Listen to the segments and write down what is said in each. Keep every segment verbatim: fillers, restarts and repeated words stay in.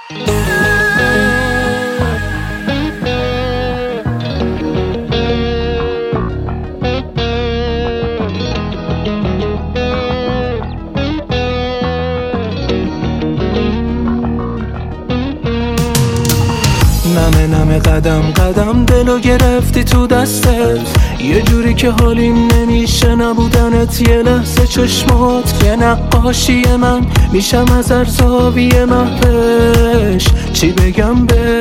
نمه نمه قدم قدم دلو گرفتی تو دستت، یه جوری که حالیم نمیشه نبودنت. یه لحظه چشمات یه نقاشی من میشم از ارزاوی محبش. چی بگم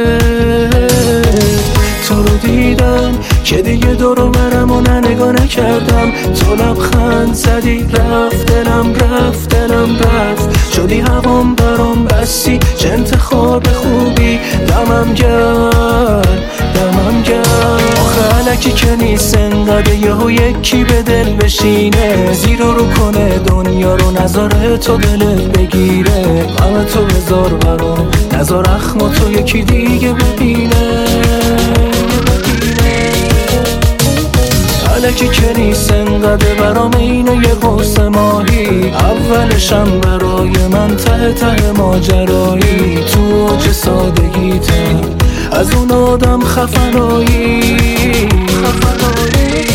بهت؟ تو رو دیدم که دیگه دورو برم و نگاه نکردم. تو لبخند زدی رفت دلم رفت دلم رفت. شدی هوام برام بسی چه انتخاب خوبی. دمم گرد دمم گرد آخه علکی که نیست انقدر یهو یکی به دل بشینه. زیر رو کنه دنیا رو نذاره تو دلت بگیره. غم تو بذار برام نذار اخم تو یکی دیگه ببینه. علکی که نیست انقدر برام اینه یه قرص ماهی. اولشم برای من ته ته ماجرایی. تو اوج سادگیتم از اون آدم خفنایی خفنایی.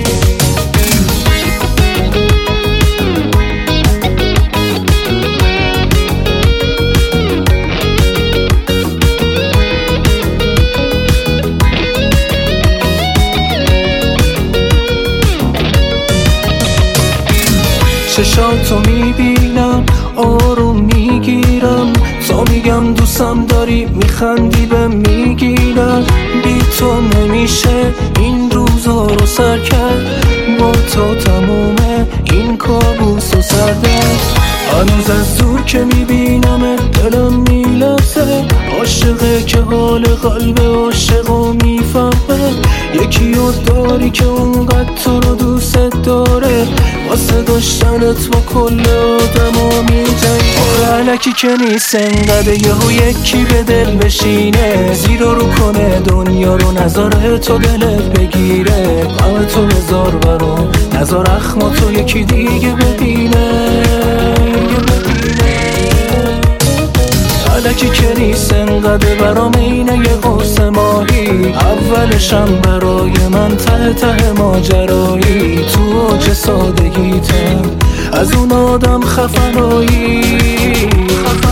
چشاتو میبینم آروم میگیرم. تو میگم دوستم داری میخندی به میگیرم. بی تو نمیشه این روزا رو سر کرد. با تو تمومه این کابوس و سردرد. هنوز از دور که میبینم دلم میلرزه. عاشقه که حال قلب عاشقو میفهمه. یکی رو داری که اونقدر تو رو دوست داره. واسه داشتنت با کل آدم ها میجنگه. آخه علکی که نیست انقدر یهو یکی به دل بشینه. زیر رو کنه دنیا رو نذاره تو دلت بگیره. غم تو بذار برام نذار اخم تو یکی دیگه ببینه. علکی که نیست انقدر برام اینه یه قرص ماهی. اولشم برای من ته ته ماجرایی. تو اوج سادگیتم از اون آدم خفنایی خفنایی.